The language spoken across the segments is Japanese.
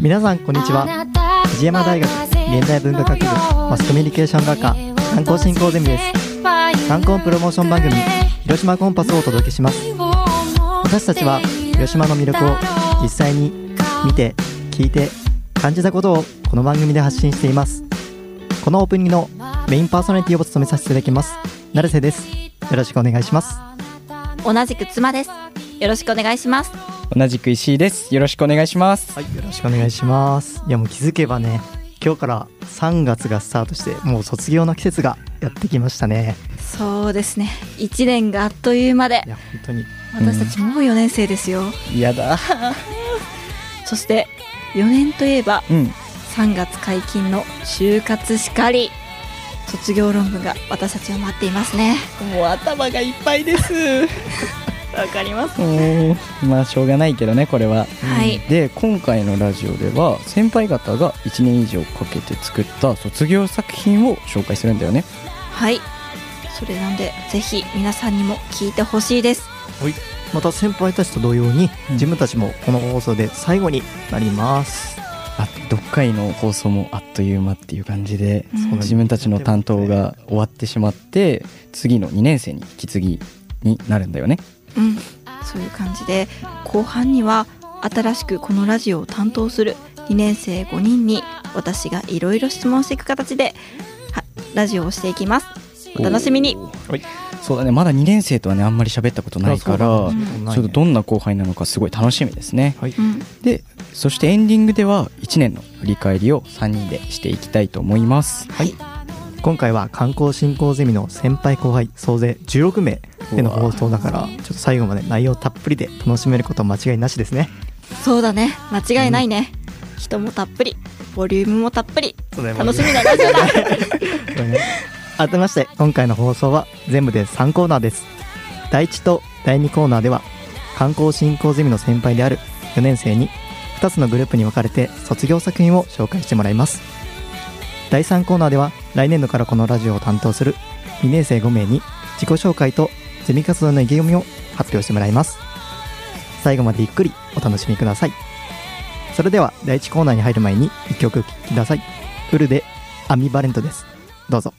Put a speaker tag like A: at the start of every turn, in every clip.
A: 皆さんこんにちは。藤山大学現代文化学部マスコミュニケーション学科観光振興ゼミです。観光プロモーション番組広島コンパスをお届けします。私たちは広島の魅力を実際に見て聞いて感じたことをこの番組で発信しています。このオープニングのメインパーソナリティを務めさせていただきます成瀬です。よろしくお願いします。
B: 同じく妻です。よろしくお願いします。
C: 同じく石井です。よろしくお願いします。
A: はい、よろしくお願いします。いやもう気づけばね、今日から3月がスタートしてもう卒業の季節がやってきましたね。
B: そうですね、1年があっという間で、
A: いや本当に
B: 私たちもう4年生ですよ。
C: やだ
B: そして4年といえば、3月解禁の就活しかり卒業論文が私たちを待っていますね。
C: もう頭がいっぱいです
B: わかります。
C: まあしょうがないけどねこれは、
B: はい。
C: で今回のラジオでは先輩方が1年以上かけて作った卒業作品を紹介するんだよね。
B: はい、それなんでぜひ皆さんにも聞いてほしいです。
A: はい、また先輩たちと同様に自分たちもこの放送で最後になります。
C: 6回の放送もあっという間っていう感じで、
B: うん、
C: 自分たちの担当が終わってしまって次の2年生に引き継ぎになるんだよね。
B: そういう感じで後半には新しくこのラジオを担当する2年生5人に私がいろいろ質問していく形でラジオをしていきます。お楽しみに。
A: はい、
C: そうだね、まだ2年生とはねあんまり喋ったことないから、ちょっとどんな後輩なのかすごい楽しみですね。
A: はい、
C: でそしてエンディングでは1年の振り返りを3人でしていきたいと思います。
A: はい、今回は観光振興ゼミの先輩後輩総勢16名での放送だから、ちょっと最後まで内容たっぷりで楽しめること間違いなしですね。
B: そうだね、間違いないね、人もたっぷりボリュームもたっぷり楽しみなラジオだ
A: 改めまして今回の放送は全部で3コーナーです。第1と第2コーナーでは観光振興ゼミの先輩である4年生に2つのグループに分かれて卒業作品を紹介してもらいます。第3コーナーでは来年度からこのラジオを担当する2年生5名に自己紹介とゼミ活動の意気込みを発表してもらいます。最後までゆっくりお楽しみください。それでは第1コーナーに入る前に1曲聴きください。ウルでアミバレントです。どうぞ。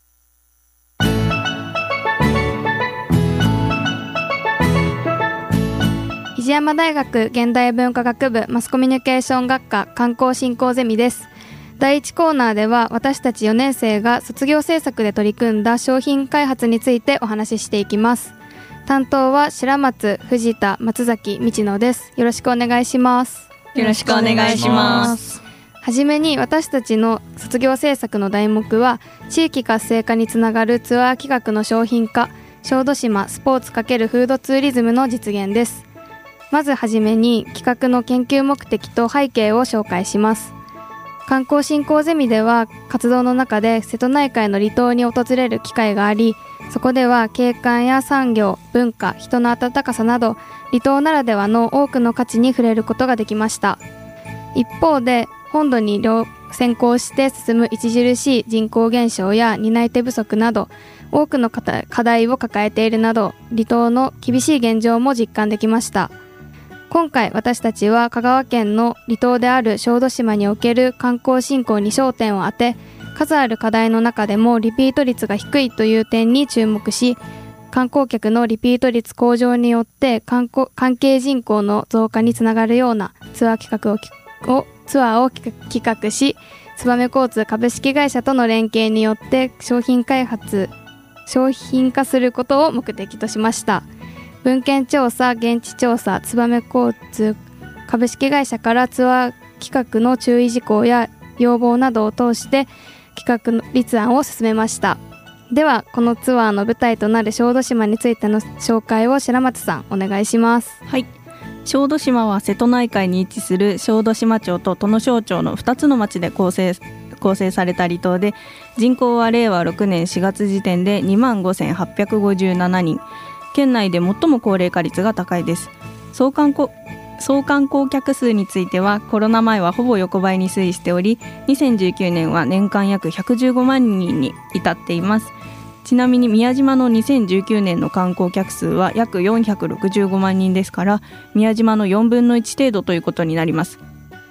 D: 藤山大学現代文化学部マスコミュニケーション学科観光振興ゼミです。第1コーナーでは私たち4年生が卒業制作で取り組んだ商品開発についてお話ししていきます。担当は白松、藤田、松崎、道野です。よろしくお願いします。
B: よろしくお願いします。
D: はじめに私たちの卒業制作の題目は地域活性化につながるツアー企画の商品化、小豆島スポーツ×フードツーリズムの実現です。まずはじめに企画の研究目的と背景を紹介します。観光振興ゼミでは活動の中で瀬戸内海の離島に訪れる機会があり、そこでは景観や産業、文化、人の温かさなど離島ならではの多くの価値に触れることができました。一方で本土に先行して進む著しい人口減少や担い手不足など多くの課題を抱えているなど離島の厳しい現状も実感できました。今回私たちは香川県の離島である小豆島における観光振興に焦点を当て、数ある課題の中でもリピート率が低いという点に注目し、観光客のリピート率向上によって関係人口の増加につながるようなツアーを企画し、燕交通株式会社との連携によって商品化することを目的としました。文献調査、現地調査、燕交通株式会社からツアー企画の注意事項や要望などを通して企画の立案を進めました。ではこのツアーの舞台となる小豆島についての紹介を白松さんお願いします。
E: はい、小豆島は瀬戸内海に位置する小豆島町と土庄町の2つの町で構成された離島で、人口は令和6年4月時点で25,857人、県内で最も高齢化率が高いです。総観光客数についてはコロナ前はほぼ横ばいに推移しており、2019年は年間約115万人に至っています。ちなみに宮島の2019年の観光客数は約465万人ですから、宮島の4分の1程度ということになります。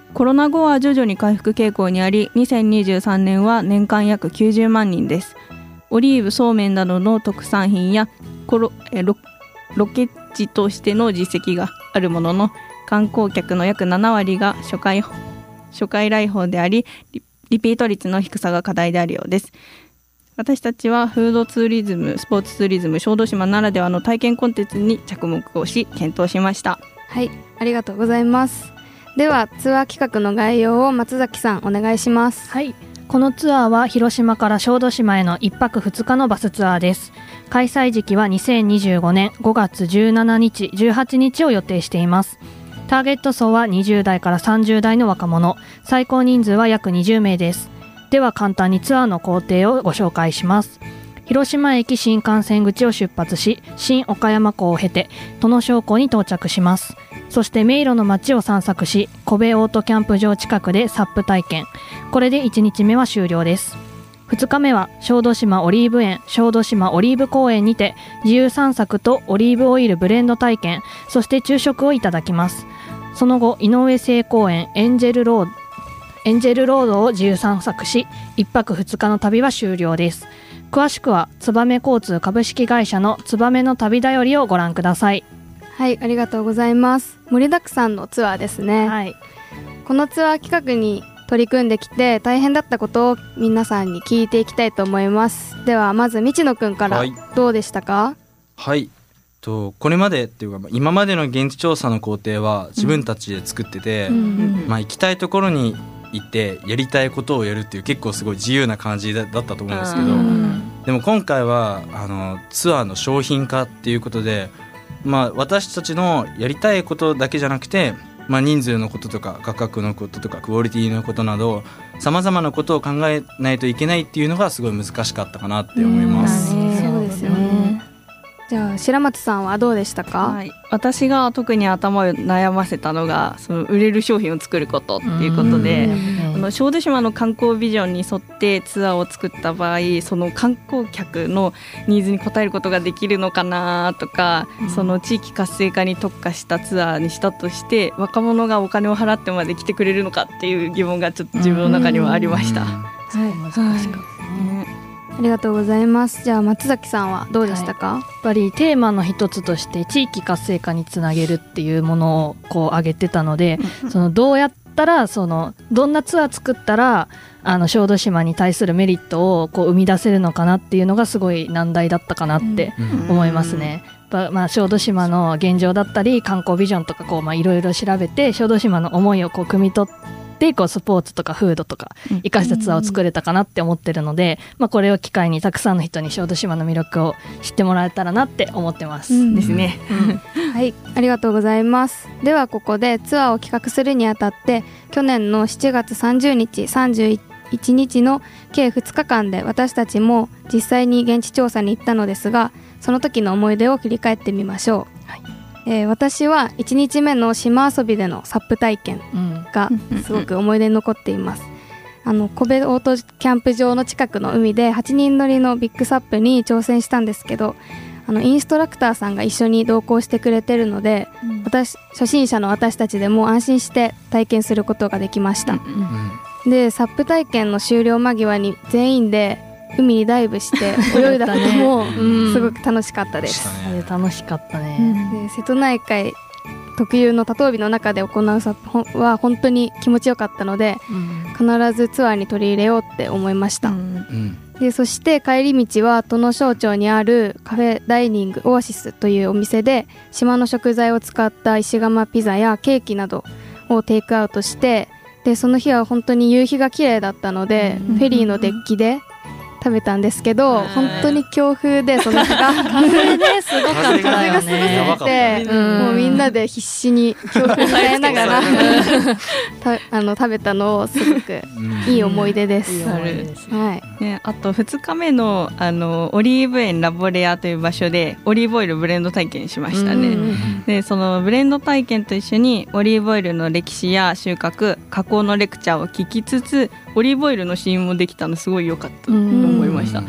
E: コロナ後は徐々に回復傾向にあり、2023年は年間約90万人です。オリーブ、そうめんなどの特産品やロケ地としての実績があるものの、観光客の約7割が初回来訪であり、リピート率の低さが課題であるようです。私たちはフードツーリズム、スポーツツーリズム、小豆島ならではの体験コンテンツに着目をし検討しました。
D: はい、ありがとうございます。ではツアー企画の概要を松崎さんお願いします。
F: はい、このツアーは広島から小豆島への1泊2日のバスツアーです。開催時期は2025年5月17日18日を予定しています。ターゲット層は20代から30代の若者、最高人数は約20名です。では簡単にツアーの工程をご紹介します。広島駅新幹線口を出発し、新岡山港を経て土野商港に到着します。そして迷路の街を散策し、小部オートキャンプ場近くでサップ体験。これで1日目は終了です。2日目は小豆島オリーブ園、小豆島オリーブ公園にて自由散策とオリーブオイルブレンド体験、そして昼食をいただきます。その後、井上製公園エンジェルロードを自由散策し、1泊2日の旅は終了です。詳しくは燕交通株式会社の燕の旅だよりをご覧ください。
D: はい、ありがとうございます。盛りだくさんのツアーですね。
F: はい、
D: このツアー企画に取り組んできて大変だったことを皆さんに聞いていきたいと思います。ではまず道野くんからどうでしたか？
G: はい、これまでっていうか今までの現地調査の工程は自分たちで作ってて、行きたいところに行ってやりたいことをやるっていう結構すごい自由な感じだったと思うんですけど、でも今回はツアーの商品化っていうことで、私たちのやりたいことだけじゃなくて、人数のこととか価格のこととかクオリティのことなどさまざまなことを考えないといけないっていうのがすごい難しかったかなって思います。
D: そうですよね。じゃあ白松さんはどうでしたか？
E: はい、私が特に頭を悩ませたのがその売れる商品を作ることっていうことで、小豆島の観光ビジョンに沿ってツアーを作った場合、その観光客のニーズに応えることができるのかなとか、その地域活性化に特化したツアーにしたとして若者がお金を払ってまで来てくれるのかっていう疑問がちょっと自分の中にはありました。
F: 難しかったね。
D: ありがとうございます。じゃあ松崎さんはどうでしたか？
F: やっぱりテーマの一つとして地域活性化につなげるっていうものをこう挙げてたので、どうやったらどんなツアー作ったら小豆島に対するメリットをこう生み出せるのかなっていうのがすごい難題だったかなって思いますね。小豆島の現状だったり観光ビジョンとかいろいろ調べて小豆島の思いをこう汲み取ってスポーツとかフードとか生かしたツアーを作れたかなって思ってるので、これを機会にたくさんの人に小豆島の魅力を知ってもらえたらなって思ってます、
E: ですね。
D: はい、ありがとうございます。ではここでツアーを企画するにあたって去年の7月30日31日の計2日間で私たちも実際に現地調査に行ったのですが、その時の思い出を振り返ってみましょう。私は1日目の島遊びでのサップ体験がすごく思い出に残っています。小部オートキャンプ場の近くの海で8人乗りのビッグサップに挑戦したんですけど、インストラクターさんが一緒に同行してくれてるので、初心者の私たちでも安心して体験することができました。でサップ体験の終了間際に全員で海にダイブして泳いだこともすごく楽しかったです。
F: 楽しかったね。
D: で瀬戸内海特有の多島美の中で行うサップは本当に気持ちよかったので、必ずツアーに取り入れようって思いました。でそして帰り道は土野省庁にあるカフェダイニングオアシスというお店で島の食材を使った石窯ピザやケーキなどをテイクアウトして、でその日は本当に夕日が綺麗だったので、フェリーのデッキで食べたんですけど、本当に強風でその日が風ねすごかったよね。風がすごすぎて、もうみんなで必死に強風に耐えながら食べたのをすごくいい思い出です。
E: あと2日目のオリーブ園ラボレアという場所でオリーブオイルブレンド体験しましたね。でそのブレンド体験と一緒にオリーブオイルの歴史や収穫加工のレクチャーを聞きつつ、オリーブオイルの試飲もできたのすごい良かったと思いました。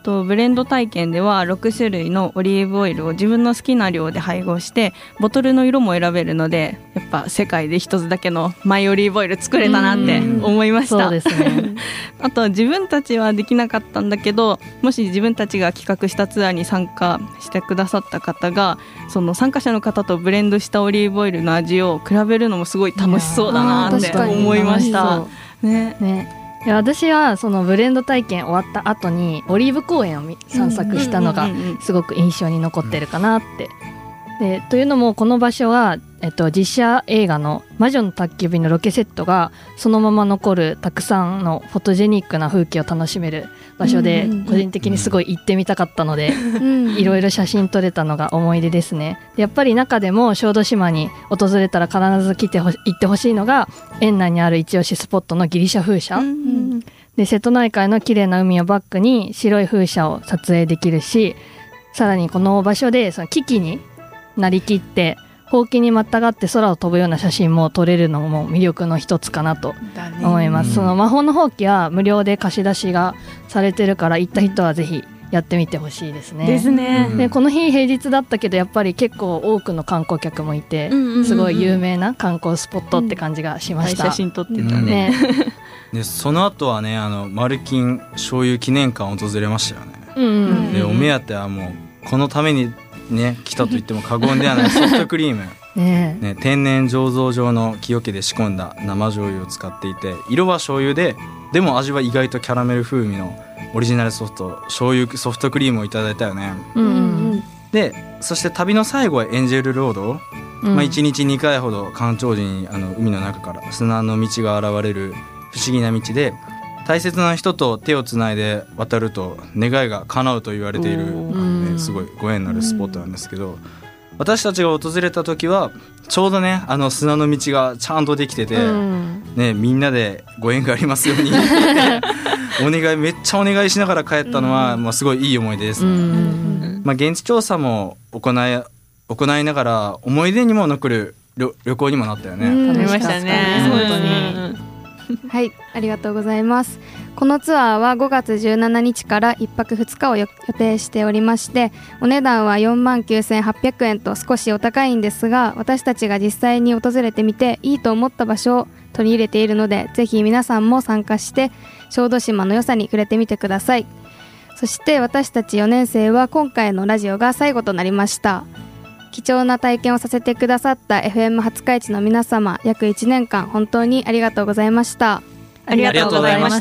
E: ブレンド体験では6種類のオリーブオイルを自分の好きな量で配合してボトルの色も選べるので、やっぱ世界で一つだけのマイオリーブオイル作れたなって思いました。
F: そうですね
E: あと自分たちはできなかったんだけど、もし自分たちが企画したツアーに参加してくださった方がその参加者の方とブレンドしたオリーブオイルの味を比べるのもすごい楽しそうだなって思いました。
F: いや私はそのブレンド体験終わった後にオリーブ公園を散策したのがすごく印象に残ってるかなって。でというのもこの場所は、実写映画の魔女の宅急便のロケセットがそのまま残るたくさんのフォトジェニックな風景を楽しめる場所で、個人的にすごい行ってみたかったので、いろいろ写真撮れたのが思い出ですね。でやっぱり中でも小豆島に訪れたら必ず行ってほしいのが園内にある一押しスポットのギリシャ風車、で瀬戸内海の綺麗な海をバックに白い風車を撮影できるし、さらにこの場所でその危機になりきってほうきにまたがって空を飛ぶような写真も撮れるのも魅力の一つかなと思います。その魔法のほうきは無料で貸し出しがされてるから、行った人はぜひやってみてほしいですね。
E: ですね。
F: でこの日平日だったけどやっぱり結構多くの観光客もいて、すごい有名な観光スポットって感じがしました。
E: 写真撮ってたね。
G: でその後はねマルキン醤油記念館を訪れましたよね。でお目当てはもうこのためにね来たと言っても過言ではないソフトクリームね、天然醸造場の木桶で仕込んだ生醤油を使っていて、色は醤油でも味は意外とキャラメル風味のオリジナルソフト醤油ソフトクリームをいただいたよね。でそして旅の最後はエンジェルロード、1日2回ほど干潮時に海の中から砂の道が現れる不思議な道で、大切な人と手をつないで渡ると願いが叶うと言われている、すごいご縁のあるスポットなんですけど、私たちが訪れた時はちょうどね砂の道がちゃんとできてて、みんなでご縁がありますようにめっちゃお願いしながら帰ったのは、すごいいい思い出ですね。現地調査も行いながら思い出にも残る旅行にもなったよね。
E: 楽しかったね。
D: 本当にはい、ありがとうございます。このツアーは5月17日から1泊2日を予定しておりまして、お値段は49,800円と少しお高いんですが、私たちが実際に訪れてみていいと思った場所を取り入れているので、ぜひ皆さんも参加して小豆島の良さに触れてみてください。そして私たち4年生は今回のラジオが最後となりました。貴重な体験をさせてくださった FM 廿日市の皆様、約1年間本当にありがとうございました。
E: ありがとうございました。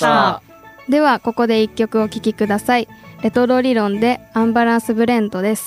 D: ではここで1曲お聴きください。レトロ理論でアンバランスブレンドです。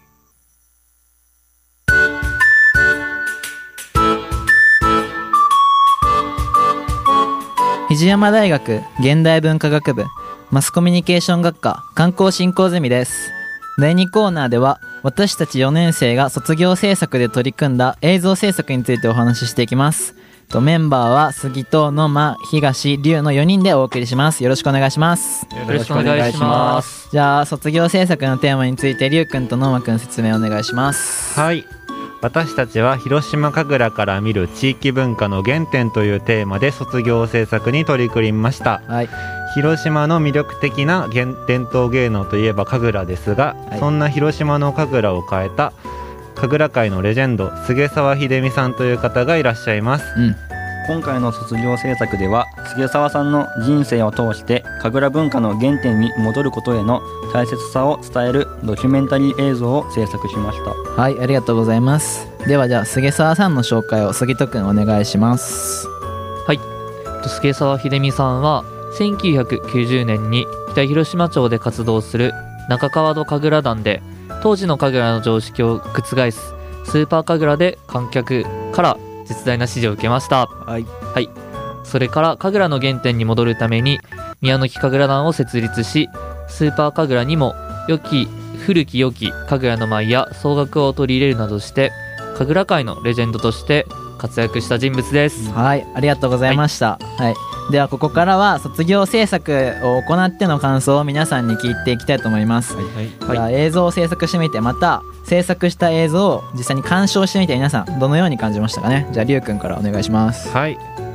H: 肘山大学現代文化学部マスコミュニケーション学科観光振興ゼミです。第2コーナーでは私たち4年生が卒業制作で取り組んだ映像制作についてお話ししていきます。メンバーは杉戸、野間、東、龍の4人でお送りします。よろしくお願いします。
I: よろしくお願いします。
H: じゃあ卒業制作のテーマについて龍くんと野間くん説明お願いします。
I: はい、私たちは広島神楽から見る地域文化の原点というテーマで卒業制作に取り組みました。広島の魅力的な伝統芸能といえば神楽ですが、そんな広島の神楽を変えた神楽界のレジェンド菅沢秀美さんという方がいらっしゃいます。
J: 今回の卒業制作では菅沢さんの人生を通して神楽文化の原点に戻ることへの大切さを伝えるドキュメンタリー映像を制作しました。
H: はい、ありがとうございます。ではじゃあ菅沢さんの紹介を杉戸くんお願いします。
K: はい、菅沢秀美さんは1990年に北広島町で活動する中川戸神楽団で、当時の神楽の常識を覆すスーパー神楽で観客から絶大な支持を受けました。それから神楽の原点に戻るために宮の木神楽団を設立し、スーパー神楽にも古き良き神楽の舞や奏楽を取り入れるなどして神楽界のレジェンドとして活躍した人物です。
H: はい、ありがとうございました。ではここからは卒業制作を行っての感想を皆さんに聞いていきたいと思います。じゃあ映像を制作してみて、また制作した映像を実際に鑑賞してみて皆さんどのように感じましたかね。じゃあ龍くんからお願いします。
I: はい、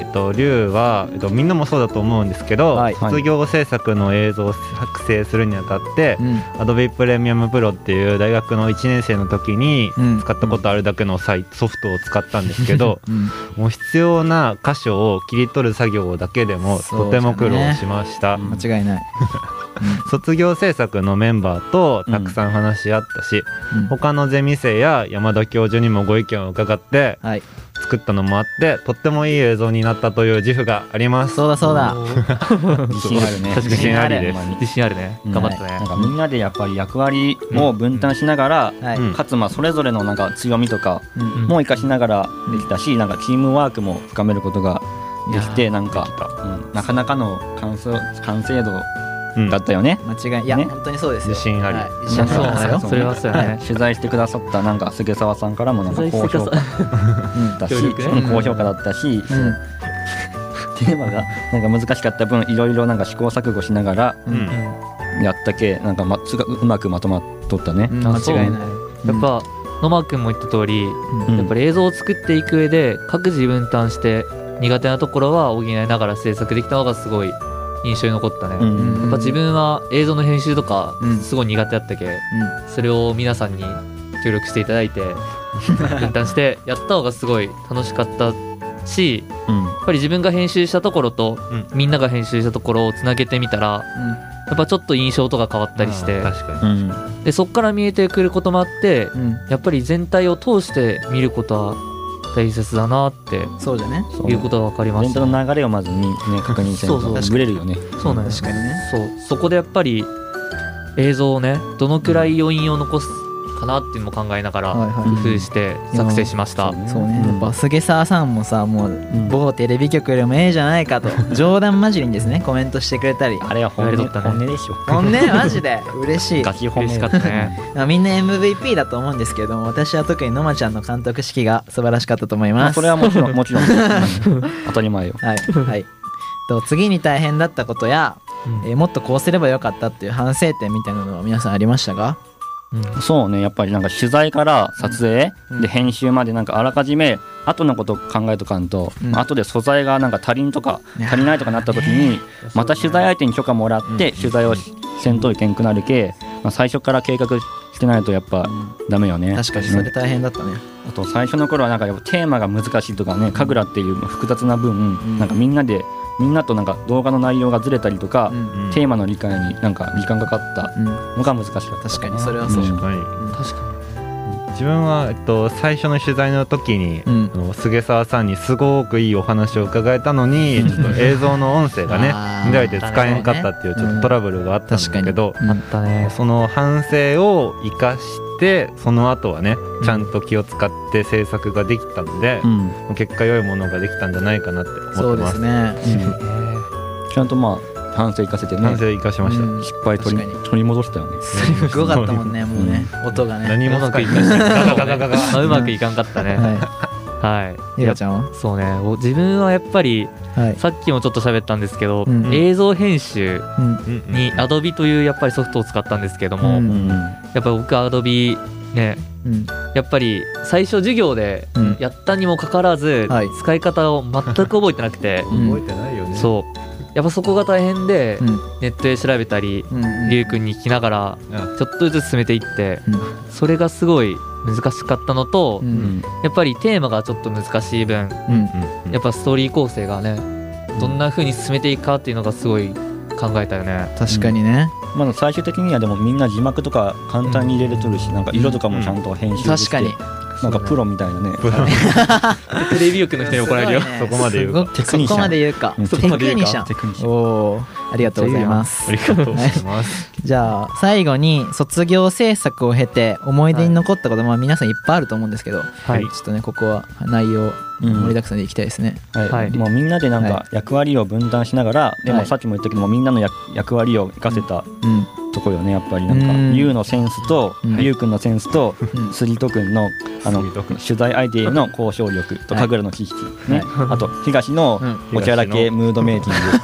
I: 龍は、みんなもそうだと思うんですけど、
H: はい
I: 卒業制作の映像を作成するにあたって、Adobe Premiere Pro っていう大学の1年生の時に使ったことあるだけのソフトを使ったんですけど、もう必要な箇所を切り取る作業だけでもとても苦労しました。
H: 間違いない。
I: 卒業制作のメンバーとたくさん話し合ったし、他のゼミ生や山田教授にもご意見を伺って作ったのもあって、とってもいい映像になったという自負があります。
H: そうだそうだ。
J: 自信あるね。
I: 自信ありです。
K: 自信あるね。頑張ったね。
J: なんかみんなでやっぱり役割を分担しながら、かつまあそれぞれのなんか強みとかも生かしながらできたし、なんかチームワークも深めることができて、なんかなかなかの完成度だったよね。
H: 間違い、いや、本当にそうですよ。
I: 自信あり。
H: 自信ありますよ。
K: それはそうやね。
J: 取材してくださったなんか菅沢さんからもなんか高評価だし、高評価だったし、テーマがなんか難しかった分いろいろなんか試行錯誤しながらやったけ、なんかうまくまとまっとったね。
H: 間違いない。
K: やっぱ野間くんも言った通り、やっぱり映像を作っていく上で各自分担して苦手なところは補いながら制作できたのがすごい印象に残ったね。やっぱ自分は映像の編集とかすごい苦手だったけ、それを皆さんに協力していただいて分担してやった方がすごい楽しかったし、やっぱり自分が編集したところとみんなが編集したところをつなげてみたら、やっぱちょっと印象とか変わったりして、でそっから見えてくることもあって、やっぱり全体を通して見ることは大切だなって
H: そうじゃね
K: いうことが分かりました。
J: 全体の流れをまずに、ね、確認せんとブレるよね。
K: そうなんです。
H: 確かにね。
K: そこでやっぱり映像をねどのくらい余韻を残すかなっていうのも考えながら工夫して作成しました。
H: そうね。やっぱ菅沢さんもさ、もう某テレビ局よりもええじゃないかと冗談交じりにですねコメントしてくれたり、
J: あれは本音でしょ。
H: 本音マジで嬉しい。
J: ガチ本音。
K: 嬉しかったね。
H: みんな MVP だと思うんですけども、私は特にのまちゃんの監督式が素晴らしかったと思います。
J: それはもちろん当たり前よ。
H: はいはい。次に大変だったことや、もっとこうすればよかったっていう反省点みたいなのは皆さんありましたか？
J: そうね、やっぱりなんか取材から撮影で編集までなんかあらかじめ後のことを考えとかんと、後で素材がなんか足りんとか足りないとかなった時にまた取材相手に許可もらって取材をせんといけんくなるけ、最初から計画してないとやっぱダメよね。
H: 確かにそれ大変だったね。
J: あと最初の頃はなんかやっぱテーマが難しいとかね、神楽っていう複雑な分、なんかみんなとなんか動画の内容がずれたりとか、テーマの理解になんか時間がかかったのが難しかった。
H: 確かにそれはそう。
I: 確かに自分は、最初の取材の時に、菅沢さんにすごくいいお話を伺えたのに、ちょっと映像の音声がね乱れて使えんかったっていうちょっとトラブルがあったんだけど、その反省を生かしてその後はねちゃんと気を使って制作ができたので、結果良いものができたんじゃないかなって思ってます。
H: そうですね。
J: ちゃんとまあ反省生かせてね。
I: 反省生かしました。
J: 失敗取り戻したよね。
H: すごかったもんね、もうね、音がね。
K: 何もうまくいかない。うまくいかんかったね。はい。
H: ゆらちゃんは？
K: そうね。自分はやっぱりさっきもちょっと喋ったんですけど、映像編集に Adobe というやっぱりソフトを使ったんですけども、やっぱり僕 Adobe ね、やっぱり最初授業でやったにもかかわらず使い方を全く覚えてなくて、
I: 覚えてないよね。
K: そう。やっぱそこが大変で、ネットで調べたり、りゅうくんに聞きながらちょっとずつ進めていって、それがすごい難しかったのと、やっぱりテーマがちょっと難しい分、やっぱストーリー構成がねどんな風に進めていくかっていうのがすごい考えたよね。
H: 確かにね。
J: まだ最終的にはでもみんな字幕とか簡単に入れれとるし、なんか色とかもちゃんと編集して、なんかプロみたいなね。
K: テレビ局の人に怒られるよ。
I: そこまで言うか。
H: そこまで言うか。テクニシャン。おー、ありがとうございます。
I: ありがとうございます。
H: じゃあ最後に卒業制作を経て思い出に残ったこと、まあ皆さんいっぱいあると思うんですけど、ちょっとねここは内容盛りだくさんでいきたいですね。
J: もうみんなでなんか役割を分担しながら、でもさっきも言ったけどもみんなの役割を生かせたところよね。やっぱりなんかゆうのセンスとりゅうくんのセンスとスリトくんの取材相手への交渉力と神楽の知識ね、あと東のおちゃらけムードメイキング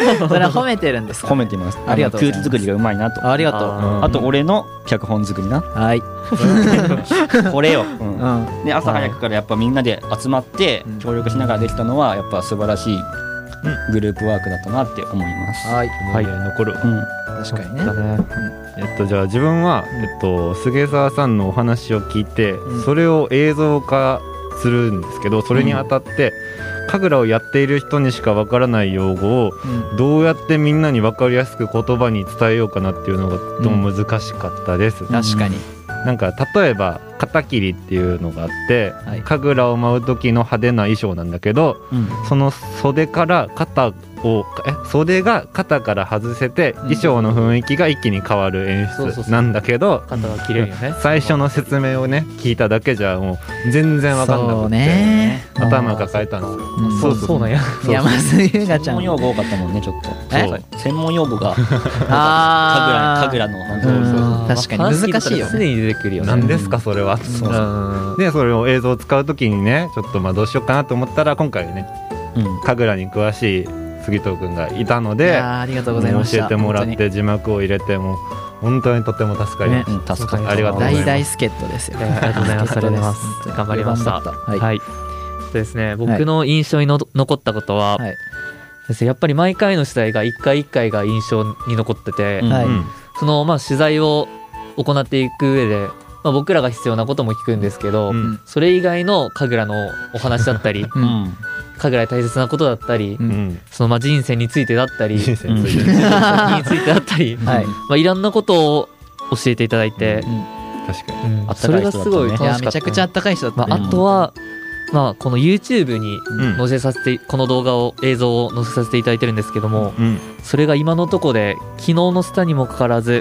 H: それは褒めてるんですか？
J: 褒めてます。
H: ありがとうございます。
J: 空気作りがうまいなと。
H: ありがとう。
J: あと俺の脚本作りな。
H: はい
J: これよ、で朝早くからやっぱみんなで集まって協力しながらできたのはやっぱ素晴らしいグループワークだったなって思います。
H: はい、
I: 残る。
H: 確かにね。
I: じゃあ自分は菅沢さんのお話を聞いて、それを映像化するんですけど、それにあたって神楽をやっている人にしかわからない用語をどうやってみんなに分かりやすく言葉に伝えようかなっていうのがとても難しかったです。
H: 確かに。
I: なんか例えば肩切りっていうのがあって、神楽を舞う時の派手な衣装なんだけど、その袖から袖が肩から外せて衣装の雰囲気が一気に変わる演出なんだけど、
K: 肩が切れるよね。
I: 最初の説明をね聞いただけじゃもう全然分かんなくて頭抱えたんですよ。
K: そうなんや。
H: いやまずゆうがちゃん
J: 専門用語多かったもんね、ちょっと。専門用語が神楽の
H: 確かに難しいよ。
K: 常に出てくるよね。
I: 何ですかそれは。でそれを映像を使うときにねちょっとどうしようかなと思ったら今回ね神楽に詳しい杉戸くんがいたので、
H: ありがとうございました。
I: 教えてもらって字幕を入れても本当にとても助かりました。
J: 助かった。
I: ありがとうございます。
H: 大助っ人ですよ。
K: ありがとうございます。ありがとうございます。頑張りました。はい。そうですね。僕の印象に残ったことは、やっぱり毎回の取材が一回一回が印象に残ってて、その取材を行っていく上で。僕らが必要なことも聞くんですけど、それ以外の神楽のお話だったり、神楽で大切なことだったり、その人生についてだったり、人生についてだったり、いろんなことを教えていただいて、
I: 確かに
K: それがすごい楽しかった。
H: めちゃくちゃあったかい人だった。
K: あとはこの YouTube に載せさせて、この映像を載せさせていただいてるんですけども、それが今のとこで昨日のスタにもかかわらず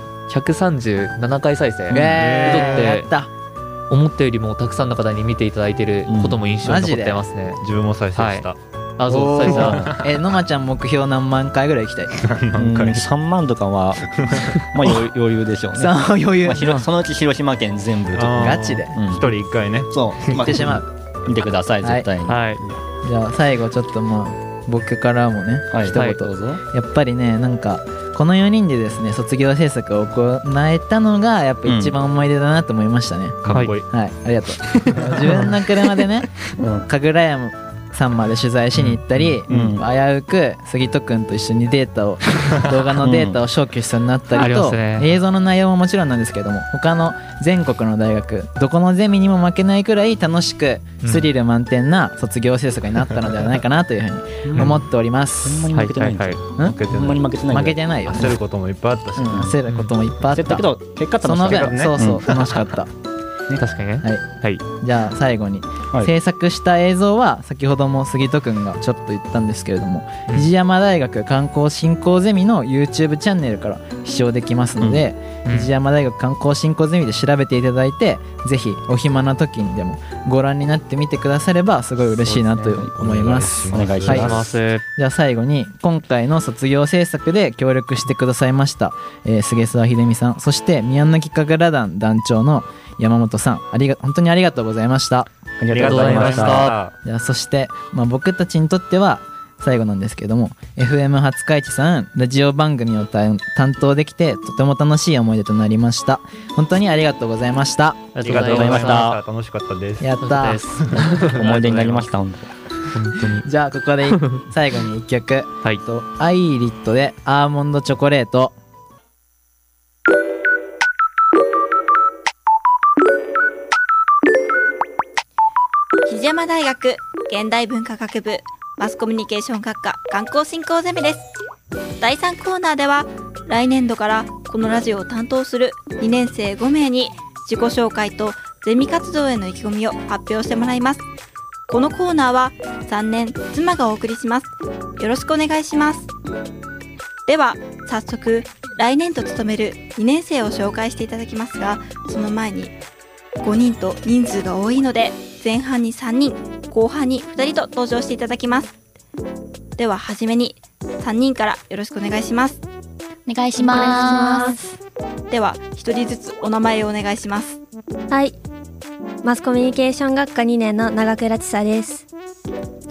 K: 137回再生
H: やった
K: 思ったよりもたくさんの方に見ていただいてることも印象に残ってますね。
I: 自分も再生した。
K: あ、そう再生。
H: のまちゃん目標何万回ぐらい行きたい
J: ？3万とかは余裕でしょうね。
H: 余裕。
J: そのうち広島県全部
H: ガチで
I: 1人1回ね。
J: そう
H: 行ってしまう。
J: 見てください絶対に。
H: じゃあ最後ちょっと僕からもね一言。やっぱりねなんかこの4人でですね卒業制作を行えたのがやっぱ一番思い出だなと思いましたね。
I: かっこいい。
H: はい、ありがとう。自分の車でね神楽屋さんまで取材しに行ったり、危うく杉戸くんと一緒に動画のデータを消去しそうになったりと、映像の内容ももちろんなんですけども他の全国の大学どこのゼミにも負けないくらい楽しくスリル満点な卒業制作になったのではないかなというふうに思っております。
J: ほんまに負けてないんですよ。ほんまに負けてない。
H: 負けてないよ。
I: 焦ることもいっぱいあったし、
H: 焦ることもいっぱいあった
J: けど結果楽しかったね。
H: そう楽しかった。
K: 確かにね。
H: はい。じゃあ最後に制作した映像は先ほども杉戸くんがちょっと言ったんですけれども、藤山大学観光振興ゼミの YouTube チャンネルから視聴できますので、藤山大学観光振興ゼミで調べていただいて、ぜひお暇な時にでもご覧になってみてくださればすごい嬉しいなと思います。
J: お願いします。
H: じゃあ最後に今回の卒業制作で協力してくださいました、菅沢秀美さん、そして宮崎神楽団団長の山本さん、本当にありがとうございました。
J: ありがとうございました。
H: じゃあそして、僕たちにとっては最後なんですけども FM 廿日市さんラジオ番組を担当できてとても楽しい思い出となりました。本当にありがとうございました。
J: ありがとうございました。
I: 楽しかったです。
H: やった
J: 思い出になりました。本
K: 当に。
H: じゃあここで最後に1曲アイリットでアーモンドチョコレート。
B: 藤山大学現代文化学部マスコミュニケーション学科観光振興ゼミです。第3コーナーでは来年度からこのラジオを担当する2年生5名に自己紹介とゼミ活動への意気込みを発表してもらいます。このコーナーは3年妻がお送りします。よろしくお願いします。では早速来年度務める2年生を紹介していただきますが、その前に5人と人数が多いので前半に3人後半に2人と登場していただきます。でははじめに3人からよろしくお願いします。
L: お願いします。
B: では1人ずつお名前をお願いします。
L: はい、マスコミュニケーション学科2年の長倉千沙です。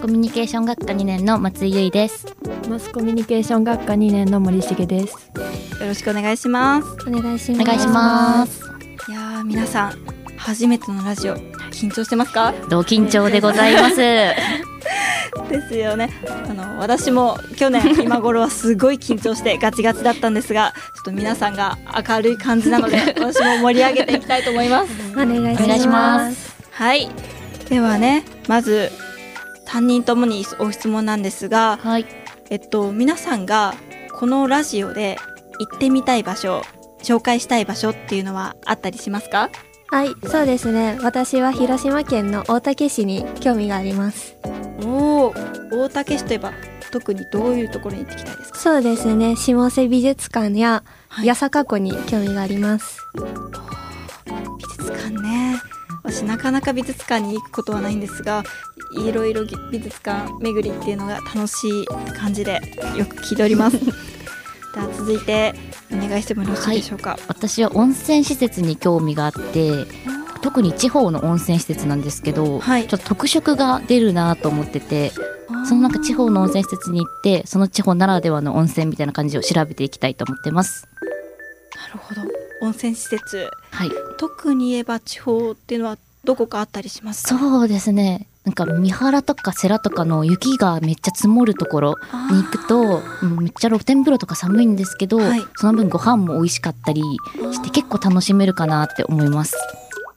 L: コミュニケーション学科2年の松井優衣です。
M: マスコミュニケーション学科2年の森重です。
B: よろしくお願いします。
L: お願いします。
B: いやー、皆さん初めてのラジオ緊張してますか？
L: 緊張でございます
B: ですよね。私も去年今頃はすごい緊張してガチガチだったんですが、ちょっと皆さんが明るい感じなので私も盛り上げていきたいと思います。
M: お願いします。
B: はい、ではね、まず3人ともにお質問なんですが、
L: はい、
B: 皆さんがこのラジオで行ってみたい場所、紹介したい場所っていうのはあったりしますか？
M: はい、そうですね。私は広島県の大竹市に興味があります。
B: おー、大竹市といえば特にどういうところに行ってきたいですか？
M: そうですね、下瀬美術館や八坂湖に興味があります。
B: 美術館ね、私なかなか美術館に行くことはないんですが、いろいろ美術館巡りっていうのが楽しい感じでよく聞いておりますでは続いてお願いしてもよろしいでしょうか？
L: 私は温泉施設に興味があって、特に地方の温泉施設なんですけど、ちょっと特色が出るなと思ってて、その地方の温泉施設に行って、その地方ならではの温泉みたいな感じを調べていきたいと思ってます。
B: なるほど、温泉施設、
L: はい、
B: 特に言えば地方っていうのはどこかあったりしますか？
L: そうですね、三原とか世羅とかの雪がめっちゃ積もるところに行くと、めっちゃ露天風呂とか寒いんですけど、その分ご飯も美味しかったりして結構楽しめるかなって思います。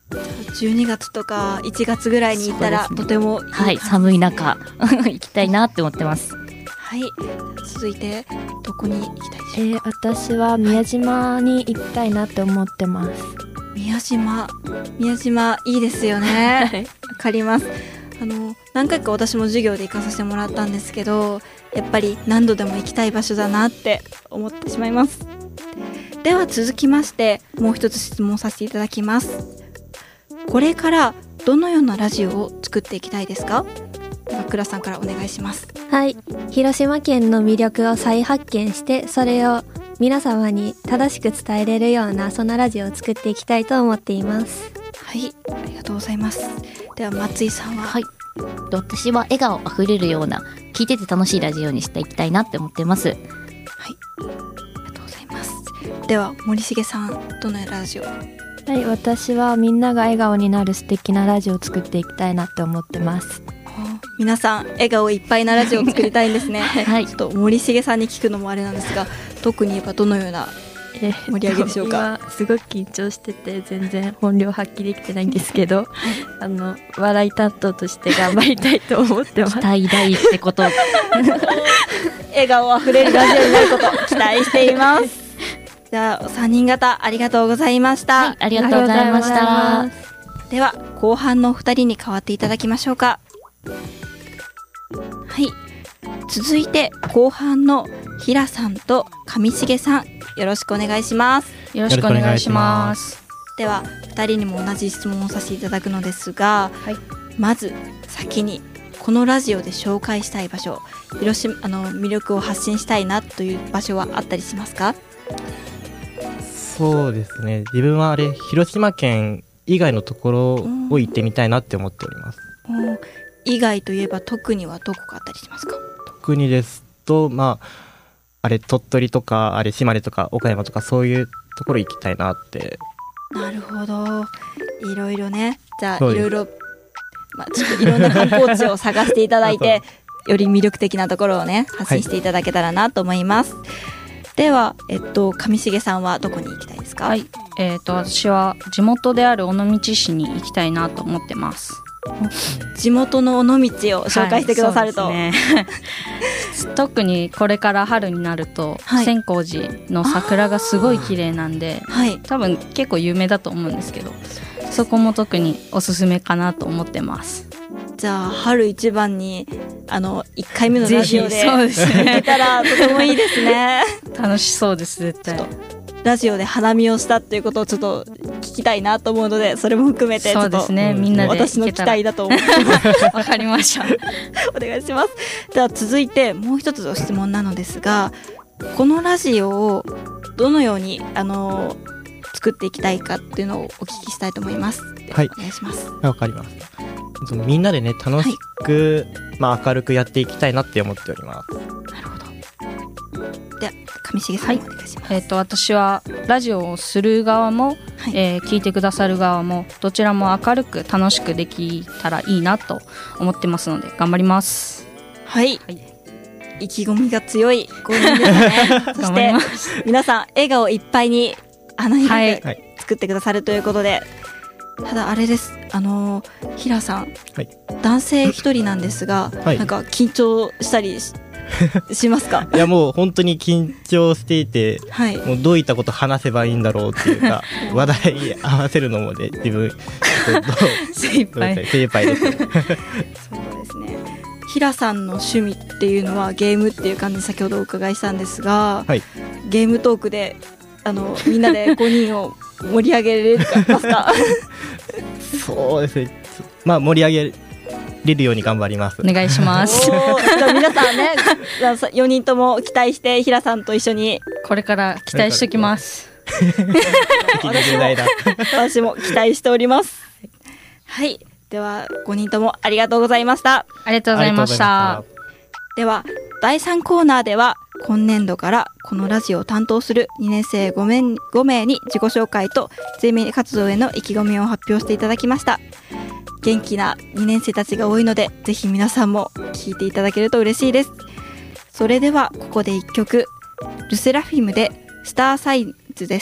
B: 12月とか1月ぐらいに行ったら、とてもいい、
L: はい、寒い中行きたいなって思ってます。
B: はい、続いてどこに行きたいでしょうか？
M: 私は宮島に行きたいなって思ってます。
B: 宮島いいですよねわかります。何回か私も授業で行かさせてもらったんですけど、やっぱり何度でも行きたい場所だなって思ってしまいます。では続きましてもう一つ質問させていただきます。これからどのようなラジオを作っていきたいですか？倉さんからお願いします。
M: はい、広島県の魅力を再発見して、それを皆様に正しく伝えれるような、そんなラジオを作っていきたいと思っています。
B: はい、ありがとうございます。では松井さんは？
L: はい、私は笑顔あふれるような、聞いてて楽しいラジオにしていきたいなって思ってます。はい、
B: ありがとうございます。では森重さん、どのようなラジオ？
M: はい、私はみんなが笑顔になる素敵なラジオを作っていきたいなって思ってます。
B: 皆さん笑顔いっぱいなラジオを作りたいんですね
L: はい、
B: ちょっと森重さんに聞くのもあれなんですが、特に言えばどのような盛り上げでしょうか？
M: 今すごく緊張してて全然本領発揮できてないんですけど、笑い担当として頑張りたいと思ってます。
L: 期待大ってこと
B: 笑顔あふれるラジオになること期待していますじゃあ3人方ありがとうございました。
L: はい、ありがとうございました。
B: では後半のお二人に代わっていただきましょうか。はい、続いて後半の平さんと上重さん、よろしくお願いします。
E: よろしくお願いします。
B: では2人にも同じ質問をさせていただくのですが、まず先にこのラジオで紹介したい場所、広島魅力を発信したいなという場所はあったりしますか？
N: そうですね、自分は広島県以外のところを行ってみたいなって思っております。
B: 以外といえば特にはどこかあったりしますか？
N: 特にですと、鳥取とか島根とか岡山とかそういうところ行きたいなって。
B: なるほど、いろいろね。じゃあいろいろ、ちょっといろんな観光地を探していただいてより魅力的なところをね発信していただけたらなと思います。では、上重さんはどこに行きたいですか？
E: はい、私は地元である尾道市に行きたいなと思ってます。
B: 地元の尾道を紹介してくださると、
E: そうですね特にこれから春になると、千光寺の桜がすごい綺麗なんで、多分結構有名だと思うんですけど、そこも特におすすめかなと思ってます。
B: じゃあ春一番に1回目のラジオで
E: そうですね、
B: 行けたらとてもいいですね
E: 楽しそうです。絶対
B: ラジオで花見をしたっていうことをちょっと聞きたいなと思うので、それも含めてちょっと、
E: そうですね、みんなで
B: 私の期待だと思ってます
E: わかりました
B: お願いします。では続いてもう一つの質問なのですが、このラジオをどのように作っていきたいかっていうのをお聞きしたいと思います。
N: はい、
B: お願いします。
N: わかります。みんなでね楽しく明るくやっていきたいなって思っております。
B: では上重さん、お願いします。
O: 私はラジオをする側も、聞いてくださる側もどちらも明るく楽しくできたらいいなと思ってますので頑張ります。
B: はい、意気込みが強い5人ですねそして皆さん笑顔いっぱいに花開く作ってくださるということで、ただあれです、平さん、男性一人なんですが、なんか緊張したりしますか？
N: いやもう本当に緊張していて、もうどういったこと話せばいいんだろうっていうか話題合わせるのもね自分
O: 精一杯
N: ですそうです
B: ね。平さんの趣味っていうのはゲームっていう感じで先ほどお伺いしたんですが、ゲームトークでみんなで5人を盛り上げれますか？
N: そうですね、盛り上げれるように頑張ります。
O: お願いします。
B: じゃあ皆さんね4人とも期待して平さんと一緒に
O: これから期待しておきます。
B: 私も期待しております。はい、では5人ともありがとうございました。
O: ありがとうございました。
B: では第3コーナーでは今年度からこのラジオを担当する2年生5名に自己紹介とゼミ活動への意気込みを発表していただきました。元気な2年生たちが多いのでぜひ皆さんも聞いていただけると嬉しいです。それではここで1曲、ルセラフィムでスターサイズです。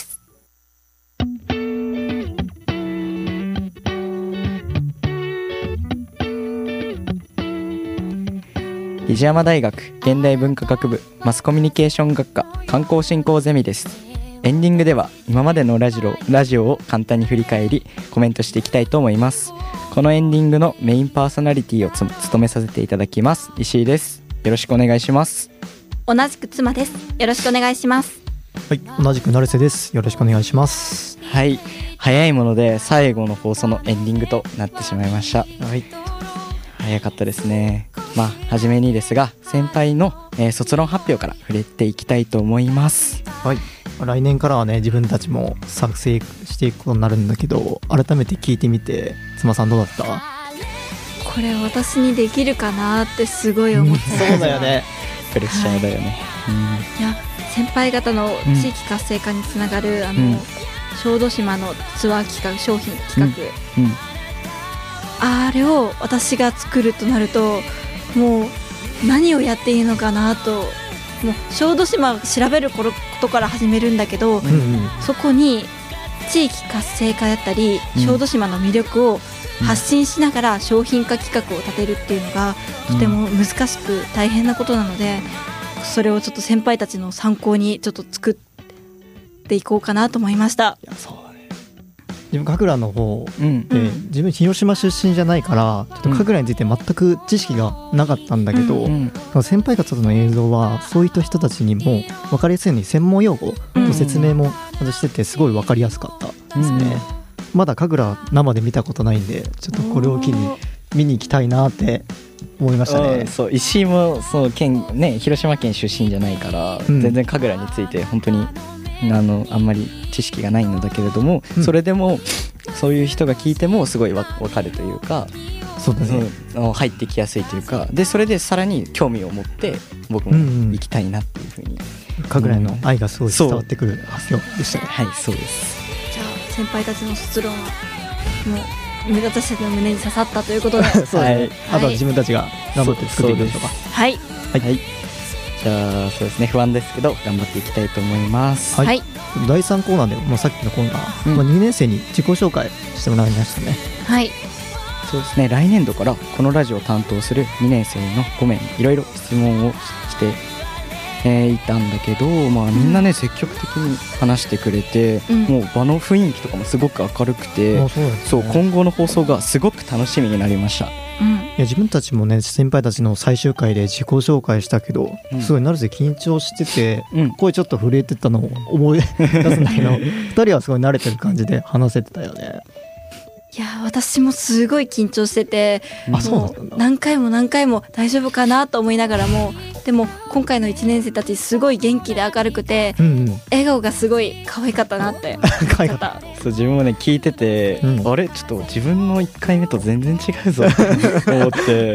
C: 檜山大学現代文化学部マスコミュニケーション学科観光振興ゼミです。エンディングでは今までのラジオを簡単に振り返りコメントしていきたいと思います。このエンディングのメインパーソナリティを務めさせていただきます石井です。よろしくお願いします。
B: 同じく妻です。よろしくお願いします。
A: はい、同じく成瀬です。よろしくお願いします。
C: はい、早いもので最後の放送のエンディングとなってしまいました。早かったですね。初めにですが先輩の、卒論発表から触れていきたいと思います。
A: はい、来年からはね自分たちも作成していくことになるんだけど、改めて聞いてみて妻さんどうだった？
B: これ私にできるかなってすごい思ってました。
A: そうだよね、
C: プレッシャーだよね。
B: いや先輩方の地域活性化につながる、小豆島のツアー企画商品企画、あれを私が作るとなるともう何をやっていいのかなと、もう小豆島を調べることから始めるんだけど、そこに地域活性化だったり、小豆島の魅力を発信しながら商品化企画を立てるっていうのがとても難しく大変なことなので、それをちょっと先輩たちの参考にちょっと作っていこうかなと思いました。
A: 自分神楽の方で、自分広島出身じゃないからちょっと神楽について全く知識がなかったんだけど、その先輩方の映像はそういった人たちにも分かりやすいように専門用語の説明もしててすごい分かりやすかったですね。まだ神楽生で見たことないんでちょっとこれを機に見に行きたいなって思いましたね。
C: そう、石井もそう広島県出身じゃないから、全然神楽について本当にあんまり知識がないのだけれども、それでもそういう人が聞いてもすごい分かるというか、
A: そうだね、
C: 入ってきやすいというか、でそれでさらに興味を持って僕も行きたいなっていうふうに、
A: 神楽の愛がすごい伝わってくる発表でしたね。
C: はい、そうです。
B: じゃあ先輩たちの卒論はもう私たちの胸に刺さったということで
A: そうですね、あとは自分たちが頑張って作っていきましょうか。
B: はい、
C: じゃあそうですね、不安ですけど頑張っていきたいと思います。
A: はい、第3コーナーでもさっきのコーナー、2年生に自己紹介してもらいましたね。
B: はい、
C: そうですね、来年度からこのラジオを担当する2年生の5名にいろいろ質問をしていたんだけど、みんなね積極的に話してくれて、もう場の雰囲気とかもすごく明るくて、そう今後の放送がすごく楽しみになりました。
A: いや自分たちもね先輩たちの最終回で自己紹介したけど、すごい成瀬緊張してて、声ちょっと震えてたのを思い出すんだけど2人はすごい慣れてる感じで話せてたよね。
B: いや私もすごい緊張してて、もう何回も大丈夫かなと思いながらもでも今回の1年生たちすごい元気で明るくて、笑顔がすごい可愛かったなって
C: 可愛かった。そう自分もね聞いてて、あれちょっと自分の1回目と全然違うぞって思って、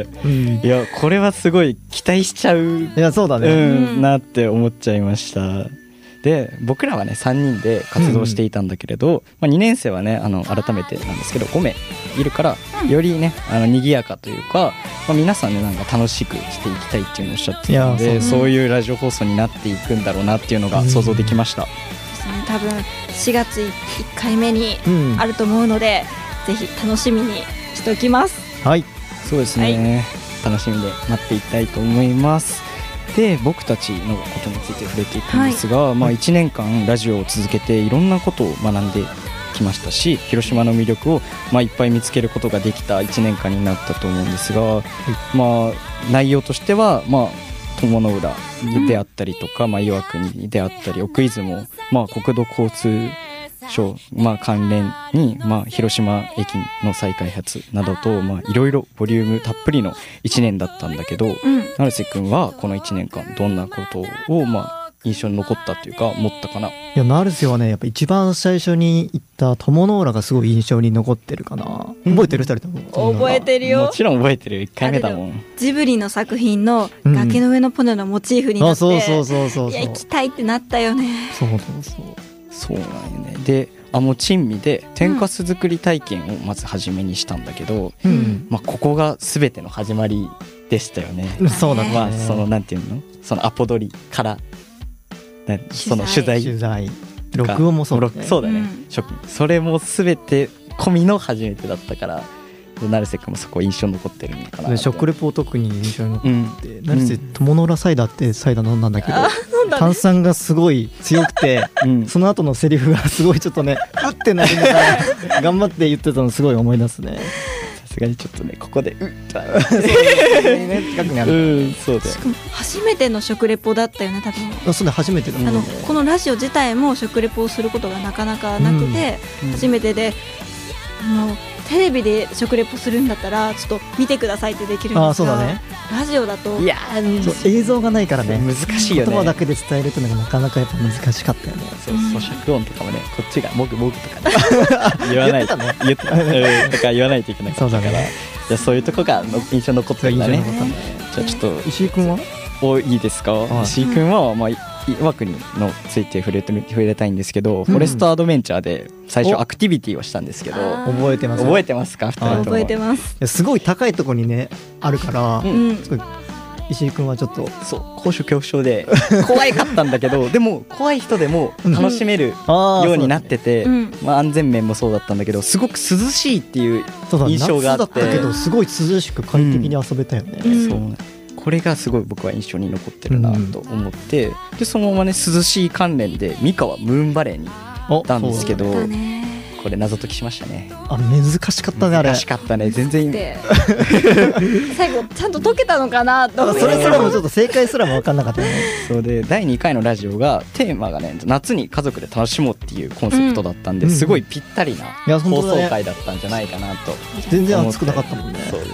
C: いやこれはすごい期待しちゃう、
A: いやそうだね、
C: なって思っちゃいました。で僕らはね3人で活動していたんだけれど、2年生はね改めてなんですけど5名いるからよりね賑やかというか、皆さんねなんか楽しくしていきたいっていうのをおっしゃってたので、そういうラジオ放送になっていくんだろうなっていうのが想像できました。
B: 多分4月1回目にあると思うので、ぜひ楽しみにしておきます。
C: はい、そうですね、楽しみで待っていきたいと思います。で僕たちのことについて触れていくんですが、1年間ラジオを続けていろんなことを学んできましたし、広島の魅力をいっぱい見つけることができた1年間になったと思うんですが、内容としては友の浦であったりとか、岩国であったり奥出雲、国土交通省、関連に、広島駅の再開発などと、いろいろボリュームたっぷりの1年だったんだけど、成瀬くんはこの1年間どんなことを、印象に残ったというか思ったかな。
A: いや成瀬はねやっぱ一番最初に行った友の浦がすごい印象に残ってるかな。覚えてる2人とも。
B: 覚えてるよ。
C: もちろん覚えてる、1回目だもん。
B: ジブリの作品の崖の上のポニョのモチーフになって、
A: そう
B: いや行きたいってなったよね。
C: そうなんよね。でもう珍味で天かす作り体験をまず初めにしたんだけど、ここが全ての始まりでしたよね。
A: そうだね。
C: そのなんていうの、そのアポ取りからその取材
A: 録音もそうだね。
C: そうだね、それも全て込みの初めてだったから、成瀬くんもそこ印象に残ってるのかな。
A: 食レポ特に印象に残ってて、成瀬友の浦サイダーってサイダー飲んだんだけど、炭酸がすごい強くて、その後のセリフがすごいちょっとねうってなりながら頑張って言ってたのすごい思い出すね。
C: さすがにちょっとねここで近
A: くにある。
C: そうだよ。
B: 初めての食レポだったよね多分。
A: そうだ、初めてだね。
B: このラジオ自体も食レポをすることがなかなかなくて、初めてでテレビで食レポするんだったらちょっと見てくださいってできるんですが、ラジオだと
A: 映像がないからね
C: 難しいよね。
A: 言葉だけで伝えるっていうのがなかなかやっぱ難しかったよね。
C: 咀嚼音とかもねこっちがもぐもぐとか言わないと言わないといけないから、じゃそういうとこが印象に残ってるんだね。じゃあちょっと
A: 石井くんはい
C: いですか。石井くんは岩国のついて触れたいんですけど、フォレストアドベンチャーで最初アクティビティをしたんですけど、
A: 覚えてます
B: か？覚えてます。
A: すごい高いところにねあるから、石井くんはちょっと
C: 高所恐怖症で怖かったんだけどでも怖い人でも楽しめるようになってて、安全面もそうだったんだけどすごく涼しいっていう印象があって、
A: 夏だったけどすごい涼しく快適に遊べたよね。
C: そうこれがすごい僕は印象に残ってるなと思って、でそのままね涼しい関連で三河ムーンバレーに行ったんですけど、これ謎解きしましたね。
A: 難しかったね。あれ
C: 難しかったね。全然
B: 最後ちゃんと解けたのかなと思って、
A: それすらもちょっと正解すらも分かんなかったね。
C: そうで第2回のラジオがテーマがね夏に家族で楽しもうっていうコンセプトだったんで、すごいぴったりな放送回だったんじゃないかなと。
A: 全然熱くなかったもんね。
C: そうです。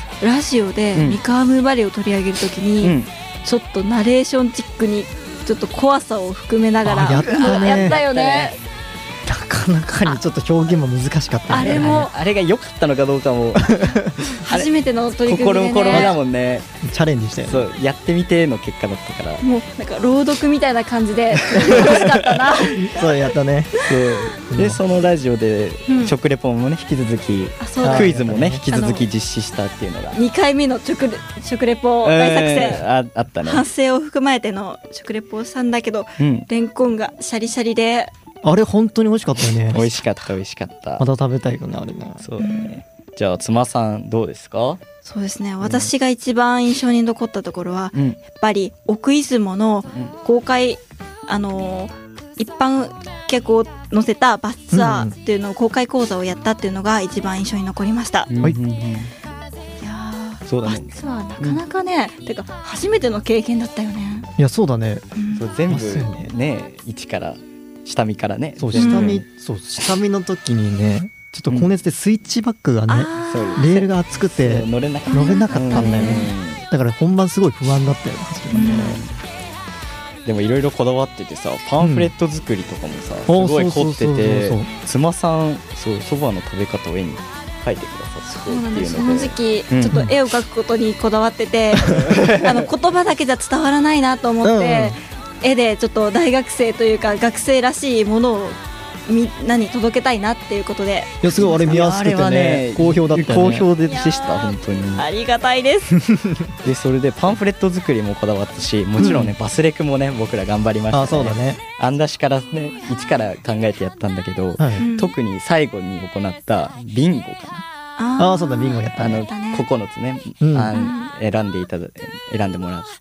B: でラジオで三河ムーンバレーを取り上げるときに、ちょっとナレーションチックにちょっと怖さを含めながらやったよね。
A: なかなかにちょっと表現も難しかったね。
C: あれが良かったのかどうかも
B: 初めての取り組みでね、
C: 心だもんね。
A: チャレンジして
C: そうやってみての結果だったから、
B: もうなんか朗読みたいな感じで楽しかったな。
A: そうやったね。
C: そうでそのラジオで食レポもね引き続き、クイズもね引き続き実施したっていうのが
B: 2回目の食レポ大作戦、
C: あったね。
B: 反省を含まれての食レポをしたんだけど、レンコンがシャリシャリで
A: あれ本当に美味しかったよね。
C: 美味しかった
A: また食べたいよねあれね。
C: そうだね。じゃあ妻さんどうですか？
B: そうですね、私が一番印象に残ったところは、やっぱり奥出雲の公開、一般客を乗せたバスツアーっていうのを公開講座をやったっていうのが一番印象に残りました。いや
C: そうだね、
B: バスツアーなかなかね、てか初めての経験だったよね。
A: いやそうだね、
C: そう全部ね一から下見からね。
A: そう下見の時にねちょっと高熱でスイッチバックがね、レールが熱くて乗れなかったんだよね。 だから本番すごい不安だったよね、初めね。
C: でもいろいろこだわっててさ、パンフレット作りとかもさ、すごい凝ってて、妻さんそばの食べ方を絵に描いてくださってっていうので、
B: その時期ちょっと絵を描くことにこだわってて、言葉だけじゃ伝わらないなと思って、絵でちょっと大学生というか学生らしいものをみんなに届けたいなっていうことで。
A: いやすごいあれ見やすくてね、好評だったよね。
C: 好評でした本当に。
B: ありがたいです。
C: でそれでパンフレット作りもこだわったし、もちろんね、バスレクもね僕ら頑張りましたね。
A: あ、そうだね。
C: 案出しからね一から考えてやったんだけど、特に最後に行ったビンゴか
A: な。あ、そうだ、ビンゴやったね。
C: 9つね、選んでもらって、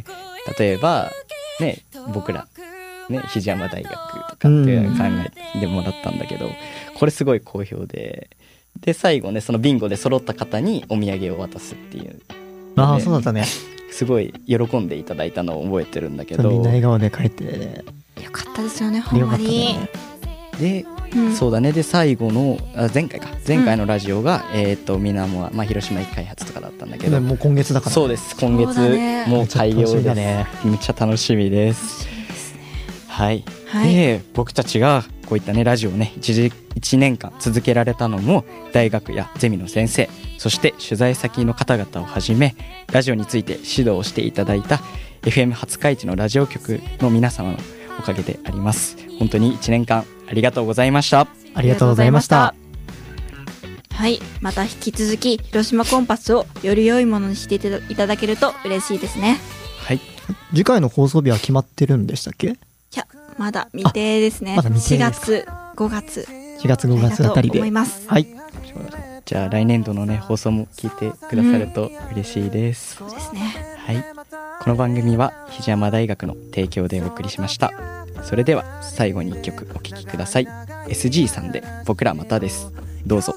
C: 例えばね僕らね、肘山大学とかって考えてもらったんだけど、これすごい好評で、最後ねそのビンゴで揃った方にお土産を渡すっていう。
A: ああ、そうだったね。
C: すごい喜んでいただいたのを覚えてるんだけど、
A: みんな笑顔で帰ってね、
B: よかったですよね、ほんまに。
C: で、そうだね。で最後の前回のラジオがみなもは広島駅開発とかだったんだけど、
A: もう今月だから。
C: そうです、今月もう開業です。めっちゃ楽しみです。はい、で僕たちがこういったねラジオをね1年間続けられたのも、大学やゼミの先生、そして取材先の方々をはじめ、ラジオについて指導していただいた FM 廿日市のラジオ局の皆様のおかげであります。本当に1年間ありがとうございました。
A: ありがとうございました。
B: はい、また引き続き広島コンパスをより良いものにしていただけると嬉しいですね。
C: はい、
A: 次回の放送日は決まってるんでしたっけ？
B: いや、まだ未定ですね。4月5月
A: あたりで
B: 思います。
A: はい、
C: じゃあ来年度のね放送も聞いてくださると嬉しいです。
B: そうですね。
C: はい、この番組は肘山大学の提供でお送りしました。それでは最後に1曲お聴きください。SG さんで僕らまたです。どうぞ。